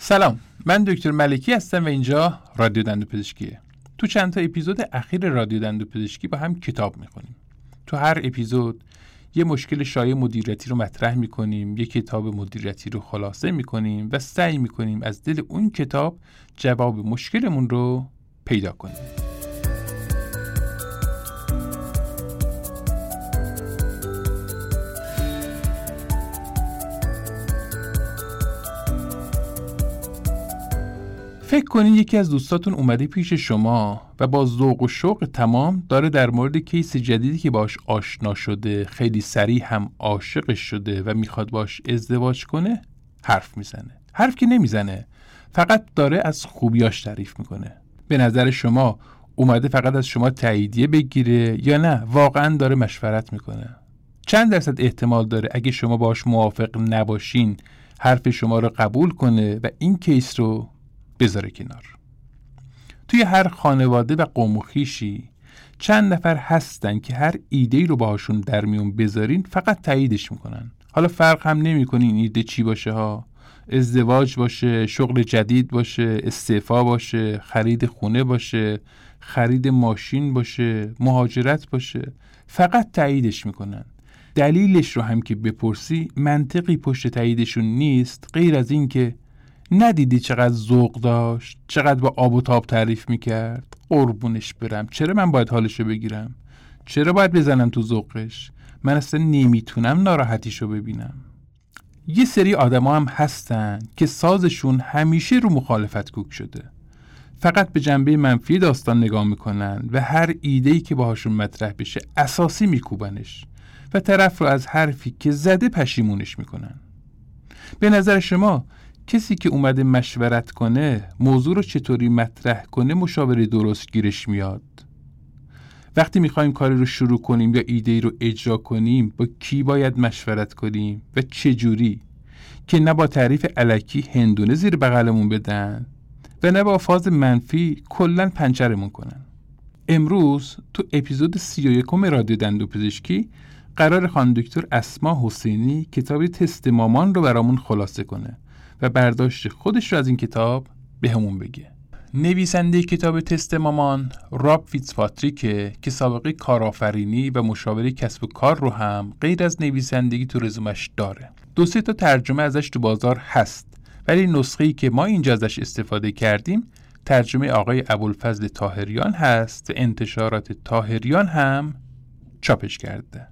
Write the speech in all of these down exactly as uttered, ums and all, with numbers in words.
سلام، من دکتر ملکی هستم و اینجا رادیو دندوپزشکیه. تو چند تا اپیزود اخیر رادیو دندوپزشکی با هم کتاب میخونیم. تو هر اپیزود یه مشکل شایع مدیریتی رو مطرح میکنیم، یه کتاب مدیریتی رو خلاصه میکنیم و سعی میکنیم از دل اون کتاب جواب مشکلمون رو پیدا کنیم. فکر کنین یکی از دوستاتون اومده پیش شما و با ذوق و شوق تمام داره در مورد کیس جدیدی که باش آشنا شده، خیلی سریع هم عاشقش شده و میخواد باش ازدواج کنه حرف میزنه. حرف که نمیزنه، فقط داره از خوبیاش تعریف میکنه. به نظر شما اومده فقط از شما تاییدیه بگیره یا نه واقعا داره مشورت میکنه؟ چند درصد احتمال داره اگه شما باش موافق نباشین حرف شما رو قبول کنه و این کیس رو بذاره کنار؟ توی هر خانواده و قوم و خویشی چند نفر هستن که هر ایده‌ای رو باهاشون در میون بذارین فقط تاییدش میکنن. حالا فرق هم نمی‌کنه این ایده چی باشه ها، ازدواج باشه، شغل جدید باشه، استعفا باشه، خرید خونه باشه، خرید ماشین باشه، مهاجرت باشه، فقط تاییدش میکنن. دلیلش رو هم که بپرسی منطقی پشت تاییدشون نیست غیر از این که ندیدی چقدر ذوق داشت، چقدر با آب و تاب تعریف میکرد، قربونش برم، چرا من باید حالشو بگیرم، چرا باید بزنم تو ذوقش، من اصلا نمیتونم ناراحتیشو ببینم. یه سری آدما هم هستن که سازشون همیشه رو مخالفت کوک شده، فقط به جنبه منفی داستان نگاه میکنن و هر ایده‌ای که باهاشون مطرح بشه اساسی میکوبنش و طرف رو از حرفی که زده پشیمونش میکنن. به نظر شما کسی که اومده مشورت کنه موضوع رو چطوری مطرح کنه مشاوره درست گیرش میاد؟ وقتی میخوایم کاری رو شروع کنیم یا ایده‌ای رو اجرا کنیم با کی باید مشورت کنیم و چه جوری که نه با تعریف الکی هندونه زیر بغلمون بدن و نه با فاز منفی کلن پنچرمون کنن؟ امروز تو اپیزود سی و یکم رادیو دندوپزشکی قرار خانم دکتر اسما حسینی کتاب تست مامان رو برامون خلاصه کنه و برداشت خودش رو از این کتاب به همون بگه. نویسنده کتاب تست مامان راب فیتزپاتریکه که سابقه کارآفرینی و مشاوره کسب و کار رو هم غیر از نویسندگی تو رزومش داره. دو سه تا ترجمه ازش تو بازار هست، ولی نسخه‌ای که ما اینجا ازش استفاده کردیم ترجمه آقای ابوالفضل طاهریان هست و انتشارات طاهریان هم چاپش کرده.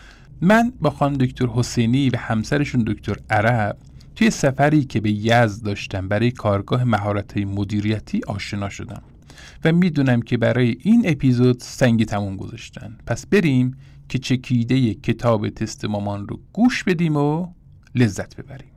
من با خانم دکتر حسینی و همسرشون دکتر عرب توی سفری که به یزد داشتم برای کارگاه مهارت‌های مدیریتی آشنا شدم و میدونم که برای این اپیزود سنگ تموم گذاشتن. پس بریم که چکیده کتاب تست مامان رو گوش بدیم و لذت ببریم.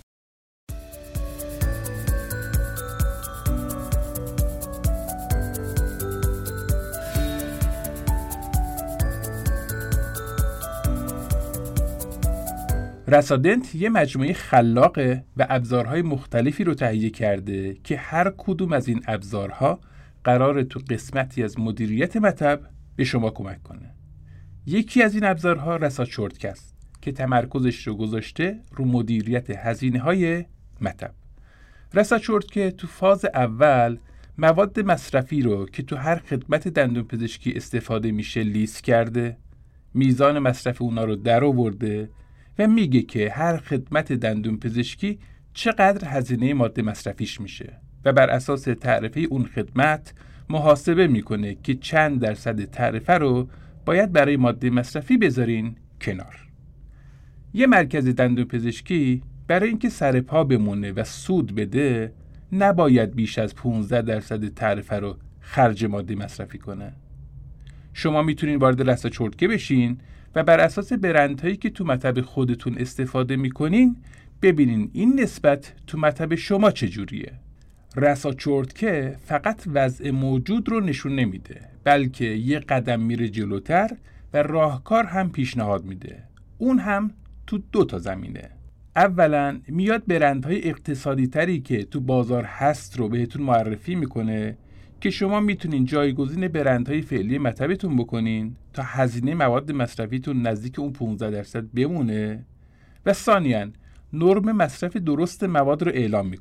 رسادنت یه مجموعه خلاقه و ابزارهای مختلفی رو تهیه کرده که هر کدوم از این ابزارها قراره تو قسمتی از مدیریت مطب به شما کمک کنه. یکی از این ابزارها رساد شورتکت است که تمرکزش رو گذاشته رو مدیریت هزینه‌های مطب. رساد شورتکت تو فاز اول مواد مصرفی رو که تو هر خدمت دندونپزشکی استفاده میشه لیست کرده، میزان مصرف اونا رو در آورده و میگه که هر خدمت دندون پزشکی چقدر هزینه ماده مصرفیش میشه و بر اساس تعرفه اون خدمت محاسبه میکنه که چند درصد تعرفه رو باید برای ماده مصرفی بذارین کنار. یه مرکز دندون پزشکی برای اینکه سر پا بمونه و سود بده نباید بیش از پانزده درصد تعرفه رو خرج ماده مصرفی کنه. شما میتونین وارد رسا چرتکه بشین و بر اساس برندهایی که تو مطب خودتون استفاده میکنین ببینین این نسبت تو مطب شما چجوریه. رسا چرتکه فقط وضع موجود رو نشون نمیده، بلکه یه قدم میره جلوتر و راهکار هم پیشنهاد میده، اون هم تو دو تا زمینه. اولا میاد برندهای اقتصادی تری که تو بازار هست رو بهتون معرفی میکنه که شما میتونین جایگزین برندهای فعلی مطبتون بکنین تا هزینه مواد مصرفیتون نزدیک اون پانزده درصد بمونه. و ثانیاً نرم مصرف درست مواد رو اعلام میکنه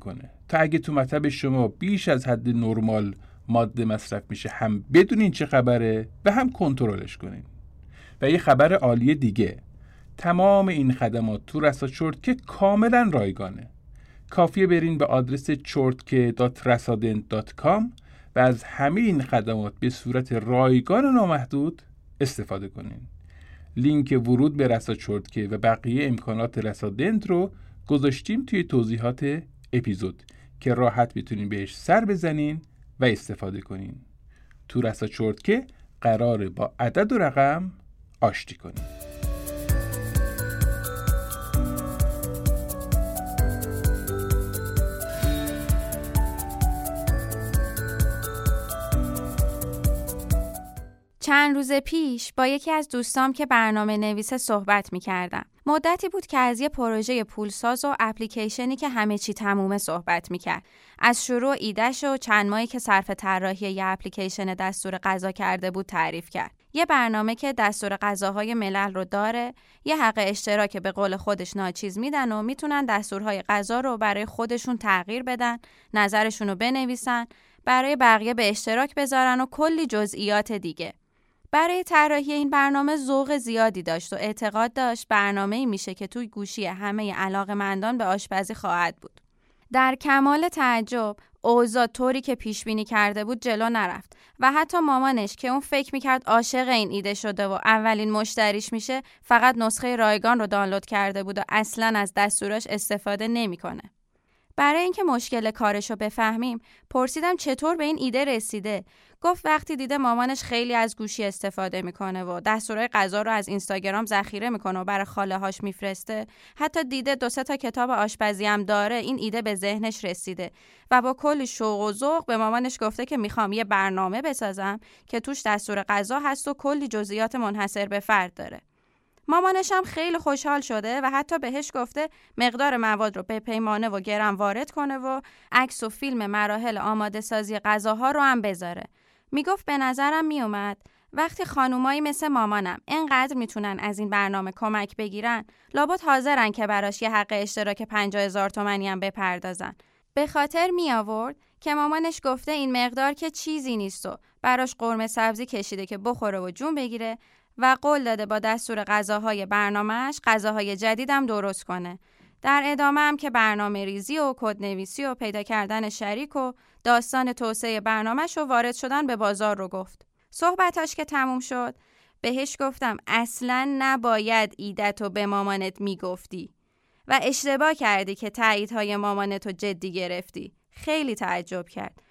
تا اگه تو مطب شما بیش از حد نرمال ماده مصرف میشه هم بدونین چه خبره و هم کنترلش کنین. و یه خبر عالی دیگه، تمام این خدمات تو رسا چرتکه کاملا رایگانه. کافیه برین به آدرس چرتکه دات رسادنت دات کام و از همه این خدمات به صورت رایگان و نامحدود استفاده کنین. لینک ورود به رسا چرتکه و بقیه امکانات رسادنت رو گذاشتیم توی توضیحات اپیزود که راحت بتونین بهش سر بزنین و استفاده کنین. تو رسا چرتکه قراره با عدد و رقم آشتی کنین. چند روز پیش با یکی از دوستام که برنامه نویس صحبت می کردم. مدتی بود که از یه پروژه پولساز و اپلیکیشنی که همه چی تمومه صحبت می کرد. از شروع ایده‌ش و چند ماهی که صرف طراحی یه اپلیکیشن دستور غذا کرده بود تعریف کرد. یه برنامه که دستور غذاهای ملل رو داره، یه حق اشتراک به قول خودش ناچیز میدن و میتونن دستورهای غذا رو برای خودشون تغییر بدن، نظرشون رو بنویسن، برای بقیه به اشتراک بذارن و کلی جزئیات دیگه. برای طراحی این برنامه ذوق زیادی داشت و اعتقاد داشت برنامه‌ای میشه که توی گوشی همه علاقه‌مندان به آشپزی خواهد بود. در کمال تعجب، اوضاع طوری که پیش بینی کرده بود جلو نرفت و حتی مامانش که اون فکر میکرد عاشق این ایده شده و اولین مشتریش میشه، فقط نسخه رایگان رو دانلود کرده بود و اصلاً از دستوراش استفاده نمیکنه. برای اینکه مشکل کارشو بفهمیم، پرسیدم چطور به این ایده رسیده. گفت وقتی دیده مامانش خیلی از گوشی استفاده میکنه و دستورای غذا رو از اینستاگرام ذخیره میکنه و برای خاله هاش میفرسته، حتی دیده دو سه تا کتاب آشپزی هم داره، این ایده به ذهنش رسیده و با کلی شوق و ذوق به مامانش گفته که میخوام یه برنامه بسازم که توش دستور غذا هست و کلی جزئیات منحصر به فرد داره. مامانش هم خیلی خوشحال شده و حتی بهش گفته مقدار مواد رو به پیمانه و گرم وارد کنه و عکس و فیلم مراحل آماده سازی غذاها رو هم بذاره. میگفت به نظرم میومد وقتی خانومایی مثل مامانم اینقدر میتونن از این برنامه کمک بگیرن، لابد حاضرن که براش یه حق اشتراک پنجاه هزار تومانی هم بپردازن. به خاطر می آورد که مامانش گفته این مقدار که چیزی نیست و براش قرمه سبزی کشیده که بخوره و جون بگیره و قول داده با دستور غذاهای برنامه‌اش غذاهای جدیدم درست کنه. در ادامه هم که برنامه ریزی و کدنویسی و پیدا کردن شریک و داستان توسعه برنامه‌ش و وارد شدن به بازار رو گفت. صحبتاش که تموم شد، بهش گفتم اصلاً نباید ایدتو به مامانت میگفتی و اشتباه کردی که تاییدهای مامانتو جدی گرفتی. خیلی تعجب کرد.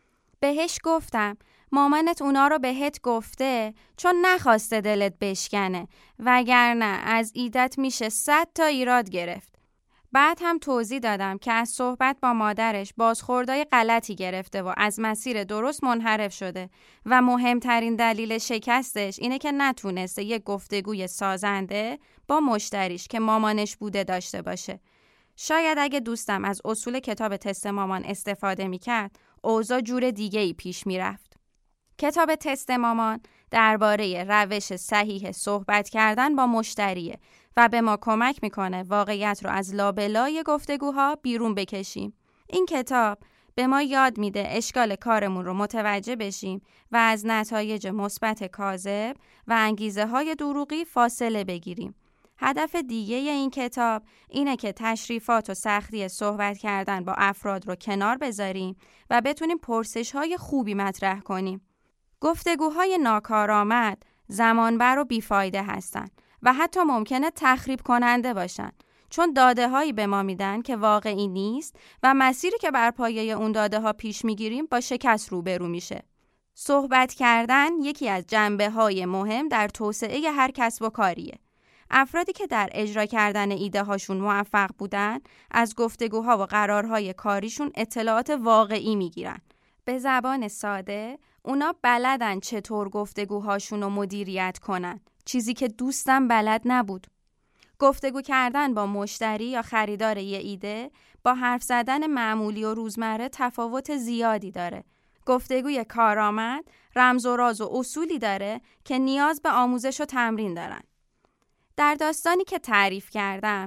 بهش گفتم مامانت اونا رو بهت گفته چون نخواسته دلت بشکنه، وگرنه از ایدت میشه صد تا ایراد گرفت. بعد هم توضیح دادم که از صحبت با مادرش بازخوردای غلطی گرفته و از مسیر درست منحرف شده و مهمترین دلیل شکستش اینه که نتونسته یک گفتگوی سازنده با مشتریش که مامانش بوده داشته باشه. شاید اگه دوستم از اصول کتاب تست مامان استفاده میکرد، اوضاع جور دیگه ای پیش میرفت. کتاب تست مامان درباره روش صحیح صحبت کردن با مشتریه و به ما کمک میکنه واقعیت رو از لابلای گفتگوها بیرون بکشیم. این کتاب به ما یاد میده اشکال کارمون رو متوجه بشیم و از نتایج مثبت کاذب و انگیزه های دروغی فاصله بگیریم. هدف دیگه این کتاب اینه که تشریفات و سختی صحبت کردن با افراد رو کنار بذاریم و بتونیم پرسش‌های خوبی مطرح کنیم. گفتگوهای ناکارآمد زمانبر و بیفایده هستن و حتی ممکنه تخریب کننده باشن، چون داده هایی به ما میدن که واقعی نیست و مسیری که بر پایه اون داده ها پیش میگیریم با شکست روبرو میشه. صحبت کردن یکی از جنبه های مهم در توسعه هر کسب و کاریه. افرادی که در اجرا کردن ایده هاشون موفق بودن از گفتگوها و قرارهای کاریشون اطلاعات واقعی میگیرن. به زبان ساده اونا بلدن چطور گفتگوهاشون رو مدیریت کنن، چیزی که دوستم بلد نبود. گفتگو کردن با مشتری یا خریدار یه ایده با حرف زدن معمولی و روزمره تفاوت زیادی داره. گفتگوی کارآمد رمز و راز و اصولی داره که نیاز به آموزش و تمرین دارن. در داستانی که تعریف کردم،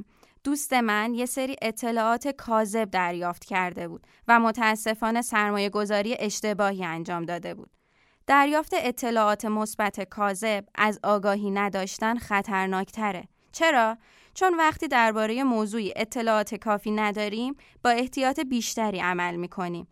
دوست من یه سری اطلاعات کاذب دریافت کرده بود و متاسفانه سرمایه گذاری اشتباهی انجام داده بود. دریافت اطلاعات مثبت کاذب از آگاهی نداشتن خطرناکتره. چرا؟ چون وقتی درباره موضوعی اطلاعات کافی نداریم، با احتیاط بیشتری عمل می‌کنیم.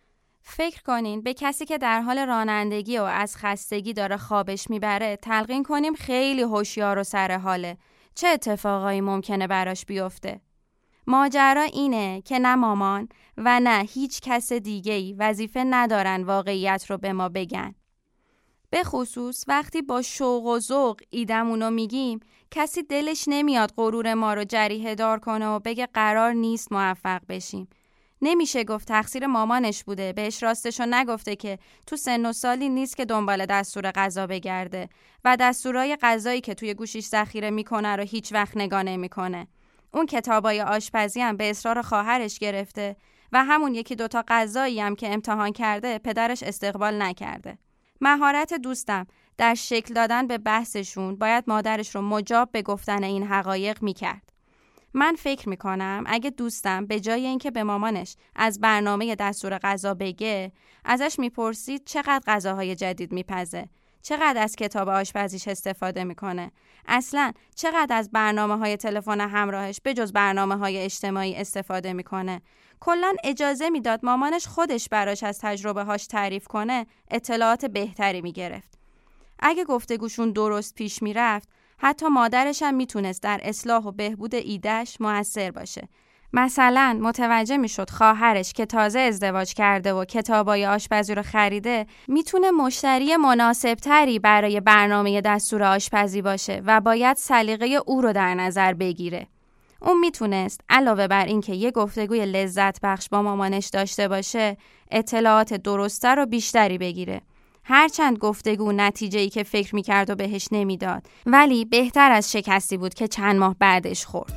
فکر کنین به کسی که در حال رانندگی و از خستگی داره خوابش میبره تلقین کنیم خیلی هوشیار و سر حاله. چه اتفاقایی ممکنه براش بیفته؟ ماجرا اینه که نه مامان و نه هیچ کس دیگه‌ای وظیفه ندارن واقعیت رو به ما بگن. به خصوص وقتی با شوق و ذوق ایدمونو میگیم، کسی دلش نمیاد غرور ما رو جریحه دار کنه و بگه قرار نیست موفق بشیم. نمیشه گفت تقصیر مامانش بوده، بهش راستشو نگفته که تو سن و سالی نیست که دنبال دستور غذا بگرده و دستورای غذایی که توی گوشیش ذخیره میکنه رو هیچ وقت نگاه نمیکنه. اون کتابای آشپزی هم به اصرار خواهرش گرفته و همون یکی دوتا غذایی هم که امتحان کرده پدرش استقبال نکرده. مهارت دوستم در شکل دادن به بحثشون باید مادرش رو مجاب به گفتن این حقایق میکرد. من فکر میکنم اگه دوستم به جای اینکه به مامانش از برنامه دستور غذا بگه، ازش میپرسید چقدر غذاهای جدید میپزه، چقدر از کتاب آشپزیش استفاده میکنه، اصلاً چقدر از برنامه‌های تلفن همراهش به جز برنامه‌های اجتماعی استفاده میکنه. کلاً اجازه میداد مامانش خودش براش از تجربه هاش تعریف کنه، اطلاعات بهتری میگرفت. اگه گفتگوشون درست پیش میرفت، حتی مادرش هم میتونست در اصلاح و بهبود ایده‌اش موثر باشه. مثلا متوجه میشد خواهرش که تازه ازدواج کرده و کتابای آشپزی رو خریده میتونه مشتری مناسبتری برای برنامه دستور آشپزی باشه و باید سلیقه او رو در نظر بگیره. اون میتونست علاوه بر این که یه گفتگوی لذت بخش با مامانش داشته باشه، اطلاعات درسته رو بیشتری بگیره. هرچند گفتگو نتیجه‌ای که فکر میکرد و بهش نمیداد، ولی بهتر از شکستی بود که چند ماه بعدش خورد.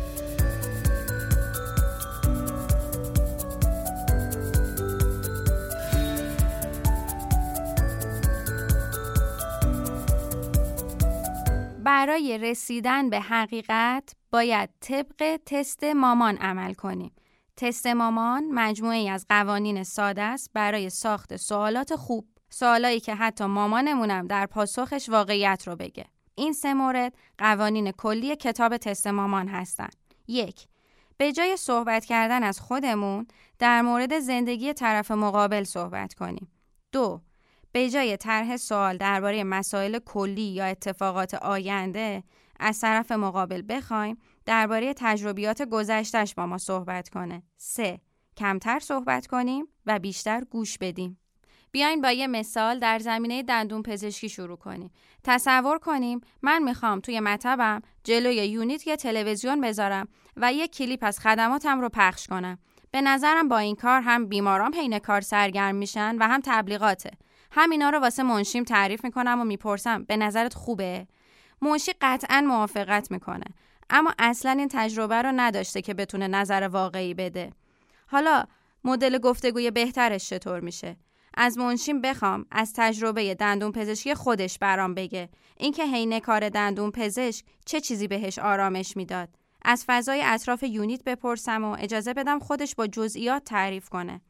برای رسیدن به حقیقت باید طبق تست مامان عمل کنیم. تست مامان مجموعه‌ای از قوانین ساده است برای ساخت سوالات خوب. سوالایی که حتی مامانمونم در پاسخش واقعیت رو بگه. این سه مورد قوانین کلی کتاب تست مامان هستن. یک، به جای صحبت کردن از خودمون در مورد زندگی طرف مقابل صحبت کنیم. دو، به جای طرح سوال درباره مسائل کلی یا اتفاقات آینده از طرف مقابل بخوایم درباره تجربیات گذشته‌اش با ما صحبت کنه. سه، کمتر صحبت کنیم و بیشتر گوش بدیم. بیاین با یه مثال در زمینه دندون پزشکی شروع کنیم. تصور کنیم من میخوام توی مطبم جلوی یونیت یه تلویزیون بذارم و یه کلیپ از خدماتم رو پخش کنم. به نظرم با این کار هم بیمارام حین کار سرگرم میشن و هم تبلیغاته. همینا رو واسه منشیم تعریف میکنم و میپرسم به نظرت خوبه؟ منشی قطعاً موافقت میکنه، اما اصلاً این تجربه رو نداشته که بتونه نظر واقعی بده. حالا مدل گفتگوی بهترش چطور میشه؟ از منشیم بخوام از تجربه دندون پزشکی خودش برام بگه، اینکه حین کار دندون پزشک چه چیزی بهش آرامش میداد. از فضای اطراف یونیت بپرسم و اجازه بدم خودش با جزئیات تعریف کنه.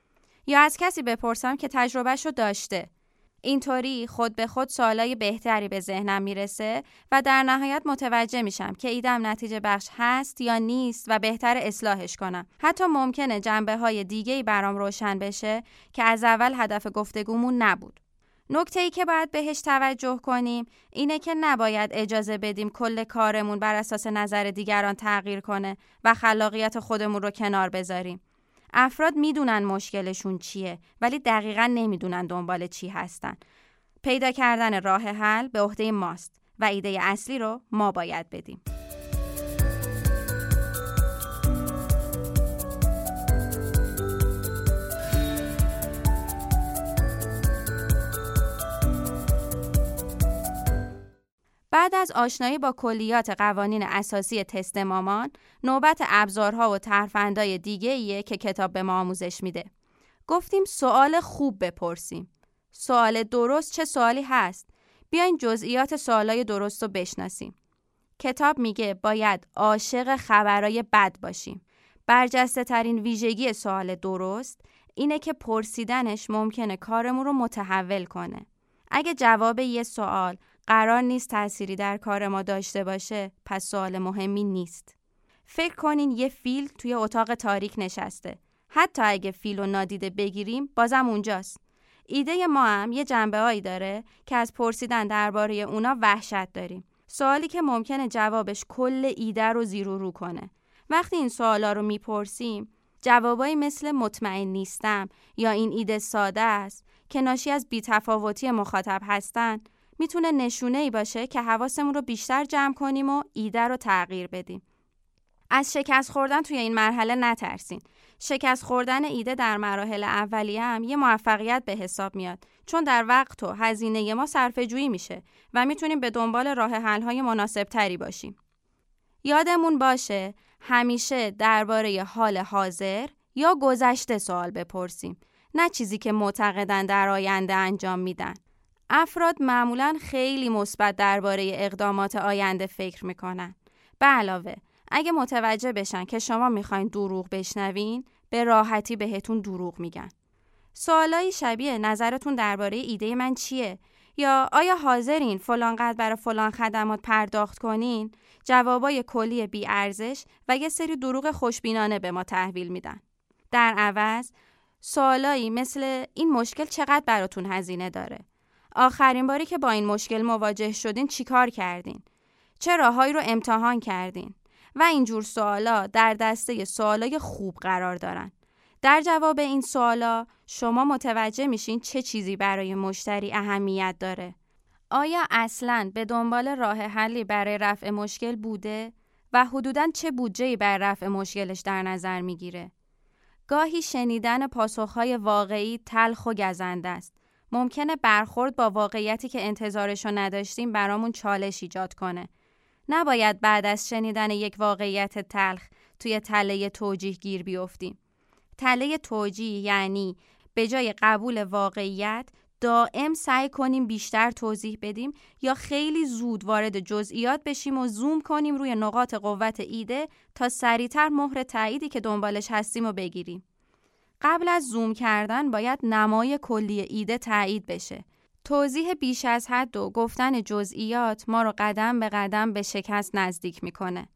یا از کسی بپرسم که تجربهشو داشته. اینطوری خود به خود سوالای بهتری به ذهنم میرسه و در نهایت متوجه میشم که ایدم نتیجه بخش هست یا نیست و بهتر اصلاحش کنم. حتی ممکنه جنبه های دیگه‌ای برام روشن بشه که از اول هدف گفتگومون نبود. نکته‌ای که باید بهش توجه کنیم اینه که نباید اجازه بدیم کل کارمون بر اساس نظر دیگران تغییر کنه و خلاقیت خودمون رو کنار بذاریم. افراد میدونن مشکلشون چیه ولی دقیقاً نمیدونن دنبال چی هستن. پیدا کردن راه حل به عهده ماست و ایده اصلی رو ما باید بدیم. بعد از آشنایی با کلیات قوانین اساسی تست مامان، نوبت ابزارها و ترفندهای دیگه‌ایه که کتاب به ما آموزش میده. گفتیم سوال خوب بپرسیم. سوال درست چه سوالی هست؟ بیاین جزئیات سوالای درست رو بشناسیم. کتاب میگه باید عاشق خبرای بد باشیم. برجسته ترین ویژگی سوال درست اینه که پرسیدنش ممکنه کارمون رو متحول کنه. اگه جواب یه سوال قرار نیست تأثیری در کار ما داشته باشه، پس سوال مهمی نیست. فکر کنین یه فیل توی اتاق تاریک نشسته. حتی اگه فیل رو نادیده بگیریم، بازم اونجاست. ایده ما هم یه جنبه‌هایی داره که از پرسیدن درباره اونا وحشت داریم. سوالی که ممکنه جوابش کل ایده رو زیر و رو کنه. وقتی این سوالا رو میپرسیم، جوابایی مثل مطمئن نیستم یا این ایده ساده است که ناشی از بی‌تفاوتی مخاطب هستن، میتونه نشونه‌ای باشه که حواسمون رو بیشتر جمع کنیم و ایده رو تغییر بدیم. از شکست خوردن توی این مرحله نترسین. شکست خوردن ایده در مراحل اولیه هم یه موفقیت به حساب میاد، چون در وقت و هزینه ما صرفه‌جویی میشه و میتونیم به دنبال راه حل‌های مناسب تری باشیم. یادمون باشه همیشه درباره حال حاضر یا گذشته سوال بپرسیم، نه چیزی که معتقدن در آینده انجام میدن. افراد معمولاً خیلی مثبت درباره اقدامات آینده فکر میکنن. به علاوه اگه متوجه بشن که شما میخواین دروغ بشنوین، به راحتی بهتون دروغ میگن. سوالایی شبیه نظرتون درباره ایده من چیه؟ یا آیا حاضرین فلان قدر برای فلان خدمات پرداخت کنین؟ جوابای کلی بی ارزش و یه سری دروغ خوشبینانه به ما تحویل میدن. در عوض سوالایی مثل این مشکل چقدر براتون هزینه داره؟ آخرین باری که با این مشکل مواجه شدین چیکار کردین؟ چه راههایی رو امتحان کردین؟ و اینجور سوالا در دسته سوالای خوب قرار دارن. در جواب این سوالا شما متوجه میشین چه چیزی برای مشتری اهمیت داره. آیا اصلاً به دنبال راه حلی برای رفع مشکل بوده و حدوداً چه بودجه‌ای برای رفع مشکلش در نظر میگیره؟ گاهی شنیدن پاسخهای واقعی تلخ و گزنده است. ممکنه برخورد با واقعیتی که انتظارشو نداشتیم برامون چالش ایجاد کنه. نباید بعد از شنیدن یک واقعیت تلخ توی تله توجیه گیر بیفتیم. تله توجیه یعنی به جای قبول واقعیت دائم سعی کنیم بیشتر توضیح بدیم یا خیلی زود وارد جزئیات بشیم و زوم کنیم روی نقاط قوت ایده تا سریعتر مهر تاییدی که دنبالش هستیم رو بگیریم. قبل از زوم کردن باید نمای کلی ایده تایید بشه. توضیح بیش از حد و گفتن جزئیات ما رو قدم به قدم به شکست نزدیک میکنه.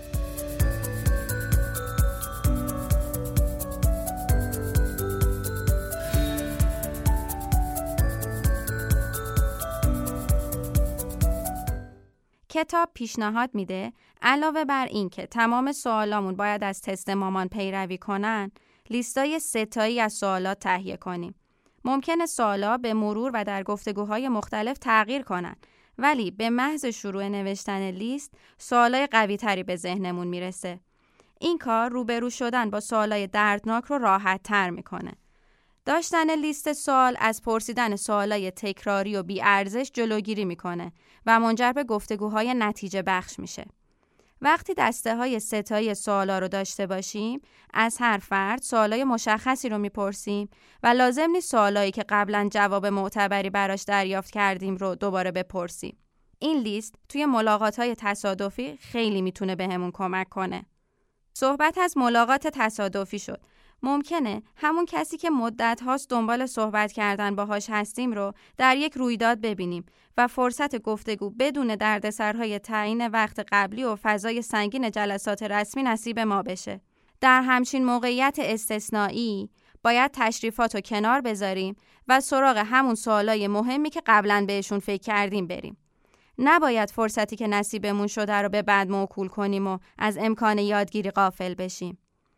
کتاب پیشنهاد میده علاوه بر این که تمام سوالامون باید از تست مامان پیروی کنن، لیستای ستایی از سوالات تهیه کنیم. ممکنه سوالا به مرور و در گفتگوهای مختلف تغییر کنن، ولی به محض شروع نوشتن لیست سوالای قوی تری به ذهنمون میرسه. این کار روبرو شدن با سوالای دردناک رو راحت تر میکنه. داشتن لیست سوال از پرسیدن سوالای تکراری و بی ارزش جلوگیری میکنه و منجر به گفتگوهای نتیجه بخش میشه. وقتی دسته های ستایی سوالا رو داشته باشیم، از هر فرد سوالای مشخصی رو میپرسیم و لازم نیست سوالایی که قبلا جواب معتبری براش دریافت کردیم رو دوباره بپرسیم. این لیست توی ملاقات‌های تصادفی خیلی میتونه بهمون کمک کنه. صحبت از ملاقات تصادفی شد. ممکنه همون کسی که مدت هاست دنبال صحبت کردن باهاش هستیم رو در یک رویداد ببینیم و فرصت گفتگو بدون دردسرهای تعیین وقت قبلی و فضای سنگین جلسات رسمی نصیب ما بشه. در همچین موقعیت استثنایی باید تشریفات رو کنار بذاریم و سراغ همون سوالای مهمی که قبلا بهشون فکر کردیم بریم. نباید فرصتی که نصیبمون شده رو به بعد موکول کنیم و از امکان یادگیری غافل بشیم.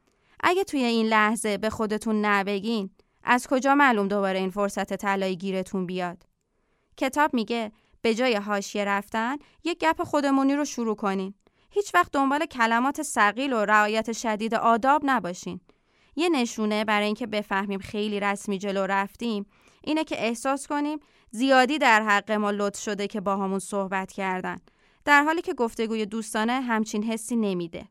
اگه توی این لحظه به خودتون نبگین، از کجا معلوم دوباره این فرصت طلایی گیرتون بیاد؟ کتاب میگه به جای حاشیه رفتن، یک گپ خودمونی رو شروع کنین. هیچ وقت دنبال کلمات ثقیل و رعایت شدید آداب نباشین. یه نشونه برای اینکه بفهمیم خیلی رسمی جلو رفتیم، اینه که احساس کنیم زیادی در حق ما لطف شده که با همون صحبت کردن، در حالی که گفتگوی دوستانه همچین حسی نمیده.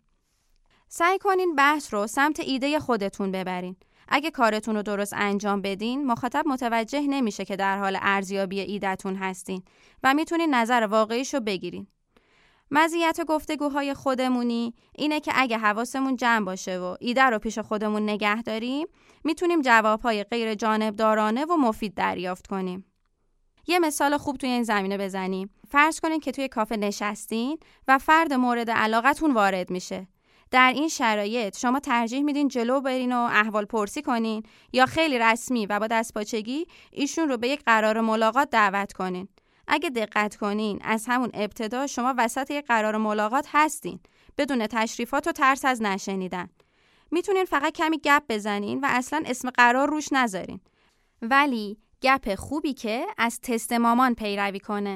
سعی کنین بحث رو سمت ایده خودتون ببرین. اگه کارتون رو درست انجام بدین، مخاطب متوجه نمیشه که در حال ارزیابی ایده‌تون هستین و میتونین نظر واقعیشو بگیرین. مزیت گفتگوهای خودمونی اینه که اگه حواسمون جمع باشه و ایده رو پیش خودمون نگه داریم، میتونیم جوابهای غیر جانبدارانه و مفید دریافت کنیم. یه مثال خوب توی این زمینه بزنیم. فرض کنین که توی کافه نشستین و فرد مورد علاقتون وارد میشه. در این شرایط شما ترجیح میدین جلو برین و احوال پرسی کنین یا خیلی رسمی و با دستپاچگی ایشون رو به یک قرار ملاقات دعوت کنین. اگه دقت کنین از همون ابتدا شما وسط یک قرار ملاقات هستین بدون تشریفات و ترس از نشنیدن. میتونین فقط کمی گپ بزنین و اصلا اسم قرار روش نذارین. ولی گپ خوبی که از تست مامان پیروی کنه.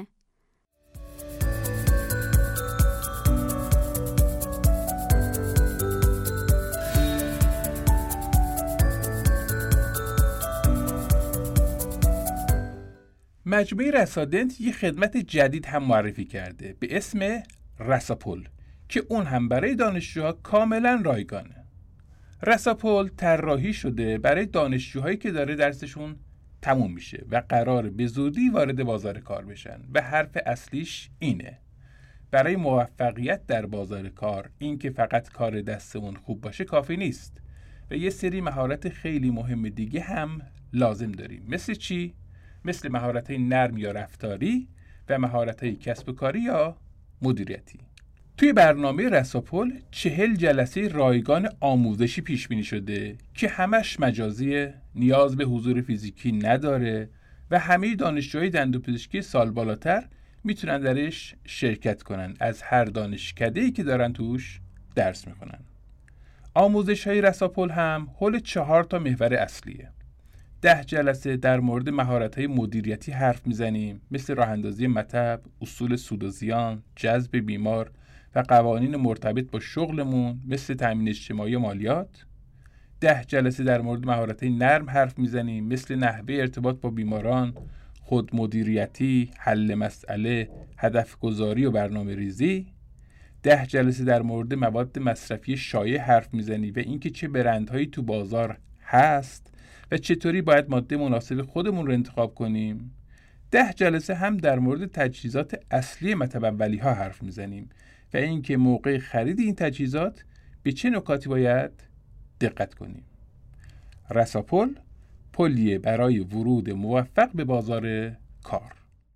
مجموعه رسادنت یه خدمت جدید هم معرفی کرده به اسم رساپول که اون هم برای دانشجوها کاملا رایگانه. رساپول طراحی شده برای دانشجوهایی که داره درسشون تموم میشه و قرار به زودی وارد بازار کار بشن و حرف اصلیش اینه: برای موفقیت در بازار کار این که فقط کار دستمون خوب باشه کافی نیست و یه سری مهارت خیلی مهم دیگه هم لازم داریم. مثل چی؟ مثل مهارت‌های نرم یا رفتاری و مهارت‌های کسب و کاری یا مدیریتی. توی برنامه رساپول چهل جلسه رایگان آموزشی پیش بینی شده که همش مجازیه، نیاز به حضور فیزیکی نداره و همه دانشجوهای دندونپزشکی سال بالاتر میتونن درش شرکت کنن از هر دانشکده‌ای که دارن توش درس میکنن. آموزش‌های رساپول هم حول چهار تا محور اصلیه. ده جلسه در مورد مهارت‌های مدیریتی حرف میزنیم، مثل راه اندازی مطب، اصول سود و زیان، جذب بیمار و قوانین مرتبط با شغلمون مثل تامین اجتماعی و مالیات. ده جلسه در مورد مهارت‌های نرم حرف میزنیم، مثل نحوه ارتباط با بیماران، خود مدیریتی، حل مسئله، هدف گذاری و برنامه ریزی. ده جلسه در مورد مواد مصرفی شایع حرف میزنیم و اینکه چه برندهایی تو بازار هست و چطوری باید ماده مناسب خودمون رو انتخاب کنیم. ده جلسه هم در مورد تجهیزات اصلی مطب اولی ها حرف میزنیم و اینکه موقع خرید این تجهیزات به چه نکاتی باید دقت کنیم. رساپول پلیه برای ورود موفق به بازار کار.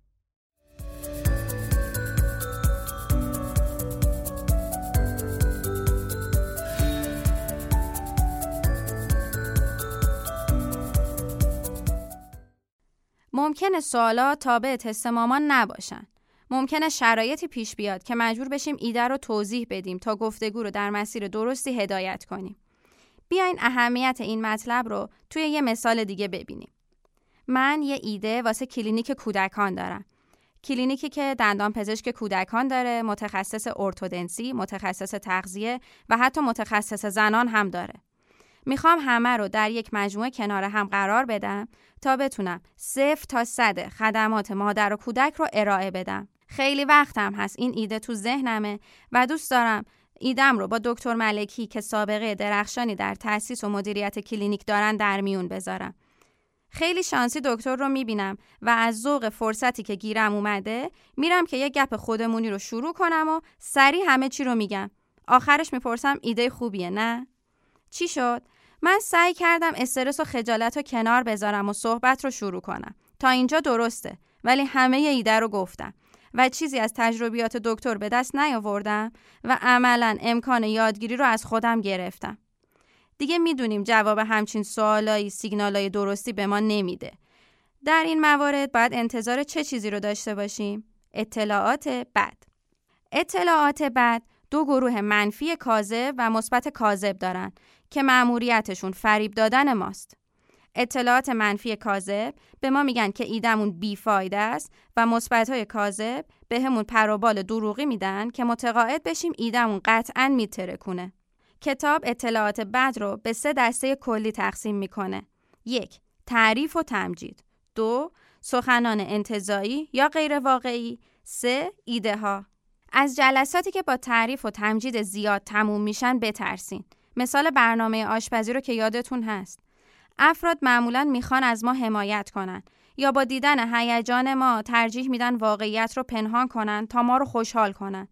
ممکنه سوالا تابع تست مامان نباشن. ممکنه شرایطی پیش بیاد که مجبور بشیم ایده رو توضیح بدیم تا گفتگو رو در مسیر درستی هدایت کنیم. بیاین اهمیت این مطلب رو توی یه مثال دیگه ببینیم. من یه ایده واسه کلینیک کودکان دارم. کلینیکی که دندان پزشک کودکان داره، متخصص ارتودنسی، متخصص تغذیه و حتی متخصص زنان هم داره. میخوام همه رو در یک مجموعه کنار هم قرار بدم تا بتونم صفر تا صد خدمات مادر و کودک رو ارائه بدم. خیلی وقتم هست این ایده تو ذهنمه و دوست دارم ایدم رو با دکتر ملکی که سابقه درخشانی در تأسیس و مدیریت کلینیک دارن در میون بذارم. خیلی شانسی دکتر رو میبینم و از ذوق فرصتی که گیرم اومده میرم که یه گپ خودمونی رو شروع کنم و سریع همه چی رو میگم. آخرش میپرسم ایده خوبیه نه؟ چی شد؟ من سعی کردم استرس و خجالت رو کنار بذارم و صحبت رو شروع کنم. تا اینجا درسته، ولی همه ی ایده رو گفتم و چیزی از تجربیات دکتر به دست نیاوردم و عملاً امکان یادگیری رو از خودم گرفتم. دیگه میدونیم جواب همچین سوالایی سیگنالای درستی به ما نمیده. در این موارد باید انتظار چه چیزی رو داشته باشیم؟ اطلاعات بد. اطلاعات بد دو گروه منفی کاذب و مثبت کاذب دارن که مأموریتشون فریب دادن ماست. اطلاعات منفی کاذب به ما میگن که ایدمون بیفایده است و مثبت‌های کاذب به همون پروبال دروغی میدن که متقاعد بشیم ایدمون قطعاً میترکونه. کتاب اطلاعات بد رو به سه دسته کلی تقسیم میکنه. یک، تعریف و تمجید. دو، سخنان انتزاعی یا غیر واقعی. سه، ایده ها. از جلساتی که با تعریف و تمجید زیاد تموم میشن بترسین. مثال برنامه آشپزی رو که یادتون هست. افراد معمولاً میخوان از ما حمایت کنن یا با دیدن هیجان ما ترجیح میدن واقعیت رو پنهان کنن تا ما رو خوشحال کنن.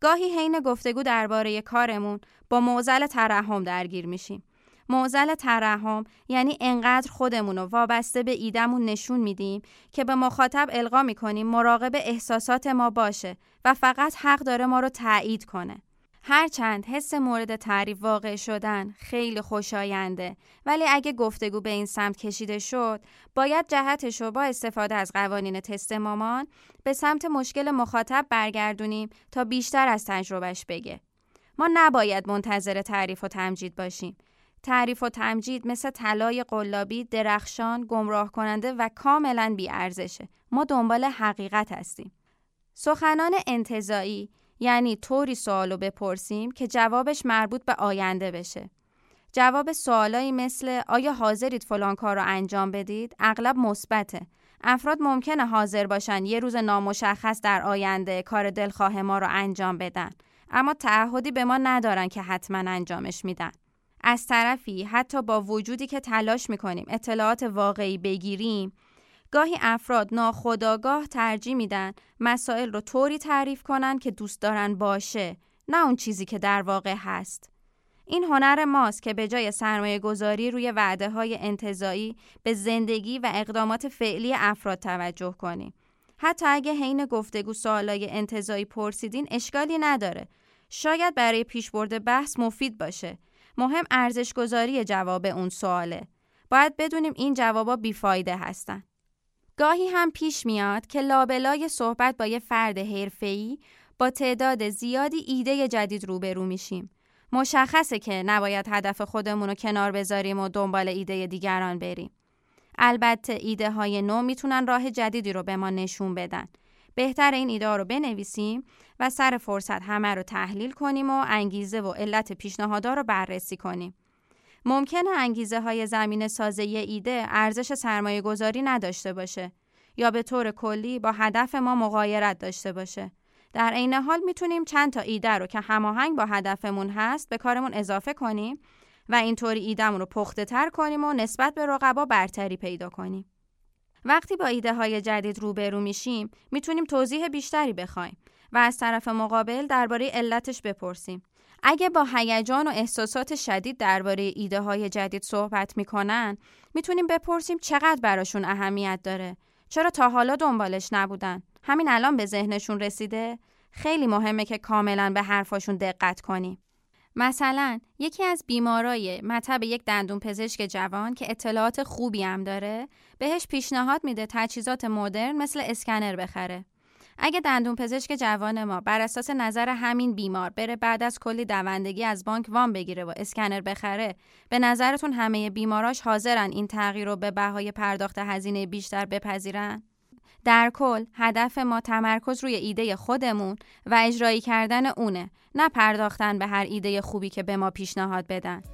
گاهی حین گفتگو درباره کارمون با معضل ترحم درگیر میشیم. معضل ترحم یعنی انقدر خودمون رو وابسته به ایدمون نشون میدیم که به مخاطب القا میکنیم مراقب احساسات ما باشه و فقط حق داره ما رو تایید کنه. هرچند حس مورد تعریف واقع شدن خیلی خوشاینده، ولی اگه گفتگو به این سمت کشیده شد، باید جهتش رو با استفاده از قوانین تست مامان به سمت مشکل مخاطب برگردونیم تا بیشتر از تجربهش بگه. ما نباید منتظر تعریف و تمجید باشیم. تعریف و تمجید مثل طلای قلابی درخشان، گمراه کننده و کاملاً بی‌ارزشه. ما دنبال حقیقت هستیم. سخنان انتزاعی یعنی طوری سوالو بپرسیم که جوابش مربوط به آینده بشه. جواب سوالایی مثل آیا حاضرید فلان کار رو انجام بدید اغلب مثبته. افراد ممکنه حاضر باشن یه روز نامشخص در آینده کار دلخواه ما رو انجام بدن، اما تعهدی به ما ندارن که حتما انجامش میدن. از طرفی حتی با وجودی که تلاش میکنیم اطلاعات واقعی بگیریم، گاهی افراد ناخودآگاه ترجیح میدن مسائل رو طوری تعریف کنن که دوست دارن باشه، نه اون چیزی که در واقع هست. این هنر ماست که به جای سرمایه گذاری روی وعده های انتزاعی به زندگی و اقدامات فعلی افراد توجه کنیم. حتی اگه حین گفتگو سوالای انتزاعی پرسیدین اشکالی نداره. شاید برای پیشبرد بحث مفید باشه. مهم ارزش گذاری جواب اون سواله. باید بدونیم این جوابا بیفایده هستن. گاهی هم پیش میاد که لابلای صحبت با یه فرد حرفه‌ای با تعداد زیادی ایده جدید روبرو میشیم. مشخصه که نباید هدف خودمون رو کنار بذاریم و دنبال ایده دیگران بریم. البته ایده های نو میتونن راه جدیدی رو به ما نشون بدن. بهتر این ایده رو بنویسیم و سر فرصت همه رو تحلیل کنیم و انگیزه و علت پیشنهادها رو بررسی کنیم. ممکنه انگیزه های زمینه سازی ایده ارزش سرمایه گذاری نداشته باشه یا به طور کلی با هدف ما مغایرت داشته باشه. در عین حال میتونیم چند تا ایده رو که هماهنگ با هدفمون هست به کارمون اضافه کنیم و اینطوری ایده‌مون رو پخته تر کنیم و نسبت به رقبا برتری پیدا کنیم. وقتی با ایده های جدید روبرو میشیم میتونیم توضیح بیشتری بخوایم و از طرف مقابل درباره علتش بپرسیم. اگه با هیجان و احساسات شدید درباره ایده های جدید صحبت میکنن، میتونیم بپرسیم چقدر براشون اهمیت داره؟ چرا تا حالا دنبالش نبودن؟ همین الان به ذهنشون رسیده؟ خیلی مهمه که کاملا به حرفاشون دقت کنیم. مثلا یکی از بیمارای مطب یک دندون پزشک جوان که اطلاعات خوبی هم داره، بهش پیشنهاد میده تجهیزات مدرن مثل اسکنر بخره. اگه دندون پزشک جوان ما بر اساس نظر همین بیمار بره بعد از کلی دوندگی از بانک وام بگیره و اسکنر بخره، به نظرتون همه بیماراش حاضرن این تغییر رو به بهای پرداخت هزینه بیشتر بپذیرن؟ در کل هدف ما تمرکز روی ایده خودمون و اجرایی کردن اونه، نه پرداختن به هر ایده خوبی که به ما پیشنهاد بدن.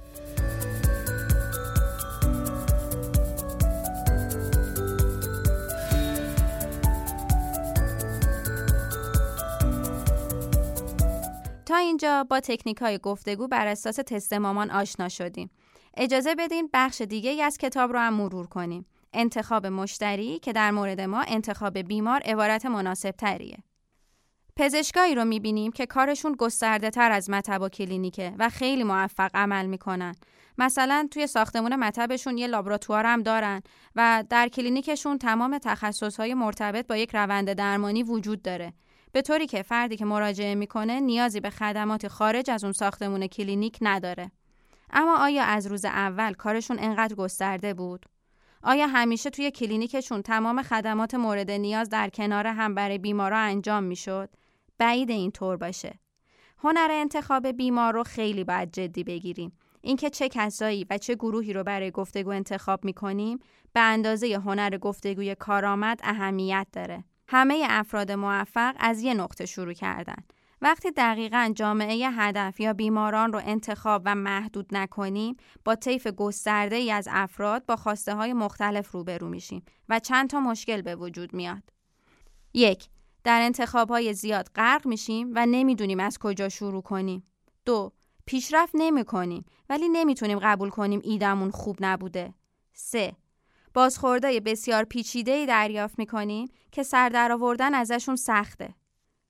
تا اینجا با تکنیک‌های گفتگو بر اساس تست مامان آشنا شدیم. اجازه بدین بخش دیگه‌ای از کتاب رو هم مرور کنیم. انتخاب مشتری که در مورد ما انتخاب بیمار عبارت مناسب تریه. پزشکایی رو می‌بینیم که کارشون گسترده تر از مطب و کلینیکه و خیلی موفق عمل می‌کنن. مثلا توی ساختمون مطبشون یه لابراتوار هم دارن و در کلینیکشون تمام تخصص‌های مرتبط با یک روند درمانی وجود داره. به طوری که فردی که مراجعه میکنه نیازی به خدمات خارج از اون ساختمون کلینیک نداره. اما آیا از روز اول کارشون انقدر گسترده بود؟ آیا همیشه توی کلینیکشون تمام خدمات مورد نیاز در کنار هم برای بیمارا انجام میشد؟ بعید این طور باشه. هنر انتخاب بیمار رو خیلی باید جدی بگیریم. اینکه چه کسایی و چه گروهی رو برای گفتگو انتخاب میکنیم به اندازه هنر گفتگوی کارآمد اهمیت داره. همه افراد موفق از یه نقطه شروع کردن. وقتی دقیقاً جامعه هدف یا بیماران رو انتخاب و محدود نکنیم، با طیف گسترده‌ای از افراد با خواسته‌های مختلف روبرو میشیم و چند تا مشکل به وجود میاد. یک، در انتخاب‌های زیاد غرق میشیم و نمیدونیم از کجا شروع کنیم. دو، پیشرفت نمی‌کنیم ولی نمیتونیم قبول کنیم ایدمون خوب نبوده. سه، بازخوردهای بسیار پیچیده‌ای دریافت می‌کنیم که سر در آوردن ازشون سخته.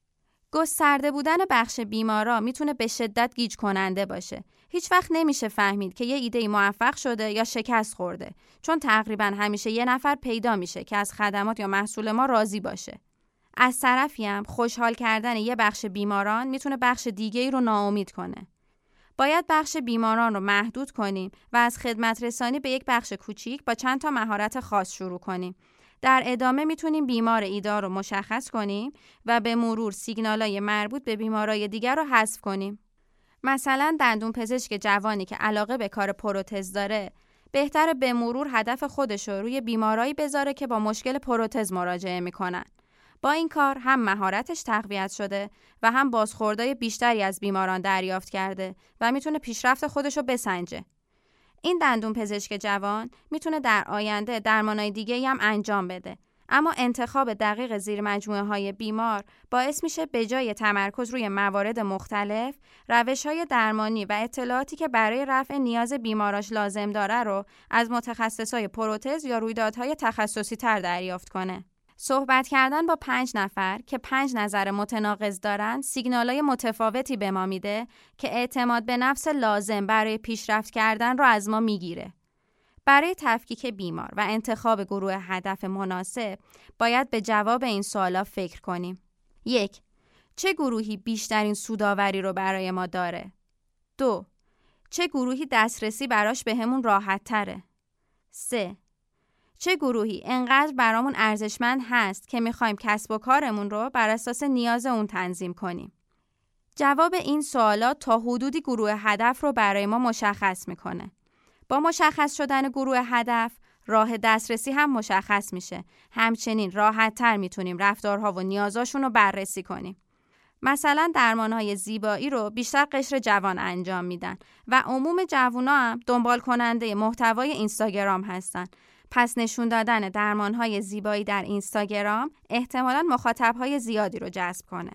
گسترده بودن بخش بیمارا میتونه به شدت گیج کننده باشه. هیچ وقت نمیشه فهمید که یه ایده موفق شده یا شکست خورده، چون تقریبا همیشه یه نفر پیدا میشه که از خدمات یا محصول ما راضی باشه. از طرفی هم خوشحال کردن یه بخش بیماران میتونه بخش دیگه‌ای رو ناامید کنه. باید بخش بیماران رو محدود کنیم و از خدمت رسانی به یک بخش کوچیک با چند تا مهارت خاص شروع کنیم. در ادامه میتونیم بیمار ایده‌آور رو مشخص کنیم و به مرور سیگنالای مربوط به بیمارای دیگر رو حذف کنیم. مثلا دندون پزشک جوانی که علاقه به کار پروتز داره، بهتره به مرور هدف خودش رو روی بیمارایی بذاره که با مشکل پروتز مراجعه میکنن. با این کار هم مهارتش تقویت شده و هم بازخوردای بیشتری از بیماران دریافت کرده و میتونه پیشرفت خودش رو بسنجه. این دندون پزشک جوان میتونه در آینده درمانای دیگه‌ای هم انجام بده، اما انتخاب دقیق زیر مجموعه های بیمار باعث میشه به جای تمرکز روی موارد مختلف، روش‌های درمانی و اطلاعاتی که برای رفع نیاز بیماراش لازم داره رو از متخصصای پروتز یا رویدادهای تخصصی تر دریافت کنه. صحبت کردن با پنج نفر که پنج نظر متناقض دارن سیگنالای متفاوتی به ما میده که اعتماد به نفس لازم برای پیشرفت کردن رو از ما میگیره. برای تفکیک بیمار و انتخاب گروه هدف مناسب باید به جواب این سوالا فکر کنیم. یک، چه گروهی بیشترین سودآوری رو برای ما داره؟ دو، چه گروهی دسترسی براش بهمون راحت تره؟ سه، چه گروهی انقدر برامون ارزشمند هست که میخوایم کسب و کارمون رو بر اساس نیاز اون تنظیم کنیم؟ جواب این سوالات تا حدودی گروه هدف رو برای ما مشخص میکنه. با مشخص شدن گروه هدف، راه دسترسی هم مشخص میشه. همچنین راحت تر میتونیم رفتارها و نیازاشون رو بررسی کنیم. مثلا درمانهای زیبایی رو بیشتر قشر جوان انجام میدن و عموم جوونا هم دنبال کننده محتوای اینستاگرام هستن. پس نشون دادن درمانهای زیبایی در اینستاگرام احتمالاً مخاطبهای زیادی رو جذب کنه.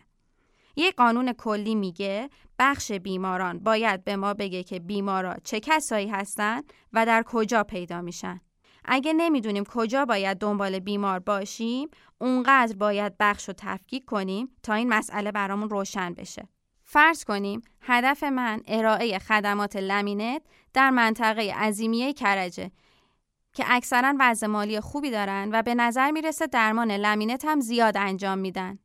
یک قانون کلی میگه بخش بیماران باید به ما بگه که بیمارا چه کسایی هستن و در کجا پیدا میشن. اگه نمیدونیم کجا باید دنبال بیمار باشیم، اونقدر باید بخش رو تفکیک کنیم تا این مسئله برامون روشن بشه. فرض کنیم هدف من ارائه خدمات لامینت در منطقه عظیمیه کرجه که اکثرا وضع مالی خوبی دارن و به نظر میرسه درمان لامینت هم زیاد انجام میدن.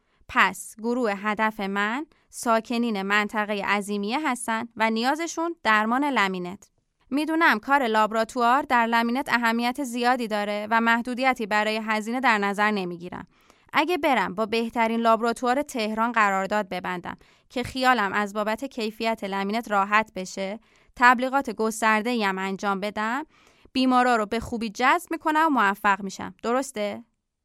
پس گروه هدف من ساکنین منطقه عظیمیه هستن و نیازشون درمان لامینت. میدونم کار لابراتوار در لامینت اهمیت زیادی داره و محدودیتی برای هزینه در نظر نمیگیرم. اگه برم با بهترین لابراتوار تهران قرارداد ببندم که خیالم از بابت کیفیت لامینت راحت بشه، تبلیغات گسترده‌ای هم انجام بدم، بیمارا رو به خوبی جذب میکنم و موفق میشم. درسته؟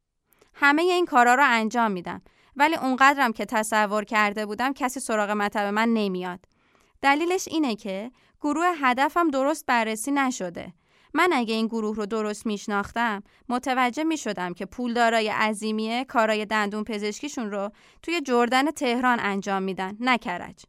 همه این کارا رو انجام میدم، ولی اونقدرم که تصور کرده بودم کسی سراغ مطب من نمیاد. دلیلش اینه که گروه هدفم درست بررسی نشده. من اگه این گروه رو درست میشناختم، متوجه میشدم که پولدارای عظیمیه کارای دندون پزشکیشون رو توی جردن تهران انجام میدن، نه کرج.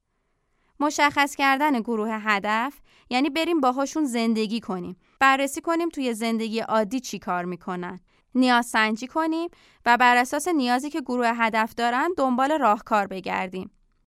مشخص کردن گروه هدف یعنی بریم باهاشون زندگی کنیم، بررسی کنیم توی زندگی عادی چی کار میکنن، نیاز سنجی کنیم و بر اساس نیازی که گروه هدف دارن دنبال راهکار بگردیم.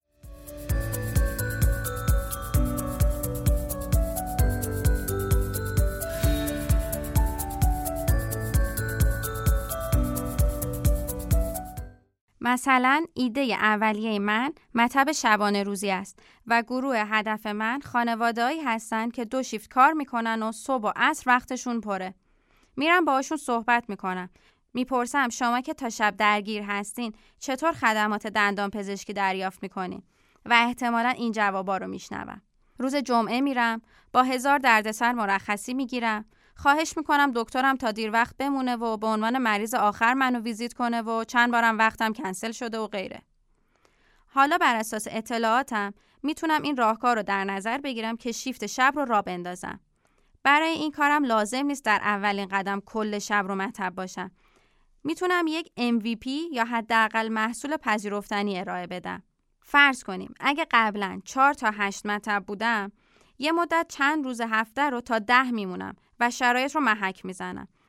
مثلا ایده اولیه من مطب شبانه روزی است و گروه هدف من خانواده‌ای هستن که دو شیفت کار میکنن و صبح و عصر وقتشون پره. میرم باهاشون صحبت میکنم. میپرسم شما که تا شب درگیر هستین چطور خدمات دندان پزشکی دریافت میکنین؟ و احتمالاً این جوابا رو میشنوم. روز جمعه میرم، با هزار دردسر مرخصی میگیرم. خواهش میکنم دکترم تا دیر وقت بمونه و به عنوان مریض آخر منو ویزیت کنه و چند بارم وقتم کنسل شده و غیره. حالا بر اساس اطلاعاتم میتونم این راهکار رو در نظر بگیرم که شیفت شب رو راه بندازم. برای این کارم لازم نیست در اولین قدم کل شب رو مطب باشم. میتونم یک ام وی پی یا حداقل محصول پذیرفتنی ارائه بدم. فرض کنیم اگه قبلا چهار تا هشت مطب بودم، یه مدت چند روز هفته رو تا ده میمونم و شرایط رو محک میزنم.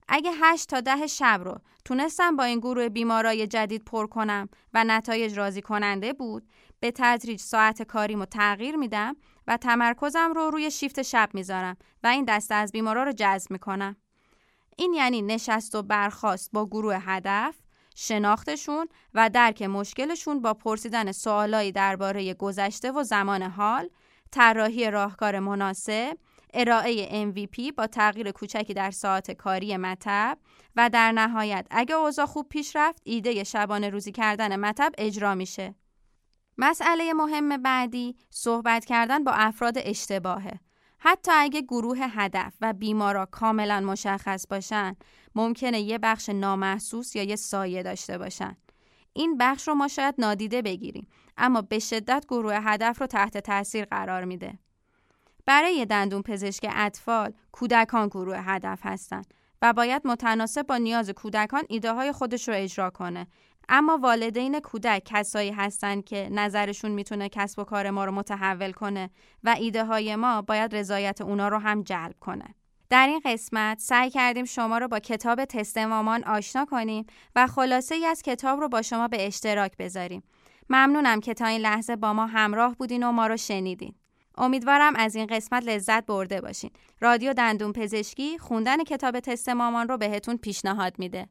اگه هشت تا ده شب رو تونستم با این گروه بیمارای جدید پر کنم و نتایج راضی کننده بود، به تدریج ساعت کاریمو تغییر میدم و تمرکزم رو روی شیفت شب میذارم و این دسته از بیمارا رو جذب میکنم. این یعنی نشست و برخاست با گروه هدف، شناختشون و درک مشکلشون با پرسیدن سوالایی درباره گذشته و زمان حال، طراحی راهکار مناسب، ارائه ام وی پی با تغییر کوچکی در ساعت کاری مطب و در نهایت اگه اوضاع خوب پیش رفت ایده شبانه روزی کردن مطب اجرا میشه. مسئله مهم بعدی صحبت کردن با افراد اشتباهه. حتی اگه گروه هدف و بیمارا کاملا مشخص باشن، ممکنه یه بخش نامحسوس یا یه سایه داشته باشن. این بخش رو ما شاید نادیده بگیریم، اما به شدت گروه هدف رو تحت تاثیر قرار میده. برای دندون پزشک اطفال، کودکان گروه هدف هستن و باید متناسب با نیاز کودکان ایده های خودش رو اجرا کنه. اما والدین کودک کسایی هستن که نظرشون میتونه کسب و کار ما رو متحول کنه و ایده های ما باید رضایت اونا رو هم جلب کنه. در این قسمت سعی کردیم شما رو با کتاب تست مامان آشنا کنیم و خلاصه ای از کتاب رو با شما به اشتراک بذاریم. ممنونم که تا این لحظه با ما همراه بودین و ما رو شنیدین. امیدوارم از این قسمت لذت برده باشین. رادیو دندون پزشکی خوندن کتاب تست مامان رو بهتون پیشنهاد میده.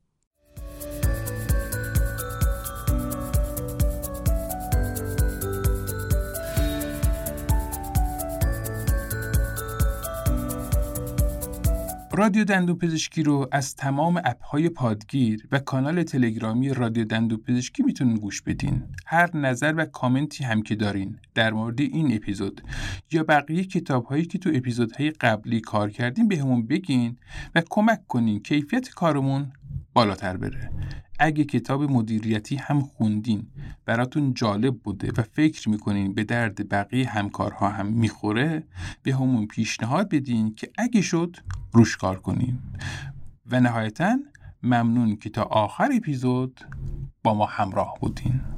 رادیو دندون پزشکی رو از تمام اپ‌های پادگیر و کانال تلگرامی رادیو دندون پزشکی میتونین گوش بدین. هر نظر و کامنتی هم که دارین در مورد این اپیزود یا بقیه کتاب‌هایی که تو اپیزودهای قبلی کار کردیم بهمون بگین و کمک کنین کیفیت کارمون بالاتر بره. اگه کتاب مدیریتی هم خوندین، براتون جالب بوده و فکر میکنین به درد بقیه همکارها هم میخوره، به همون پیشنهاد بدین که اگه شد روش کار کنیم. و نهایتاً ممنون که تا آخر اپیزود با ما همراه بودین.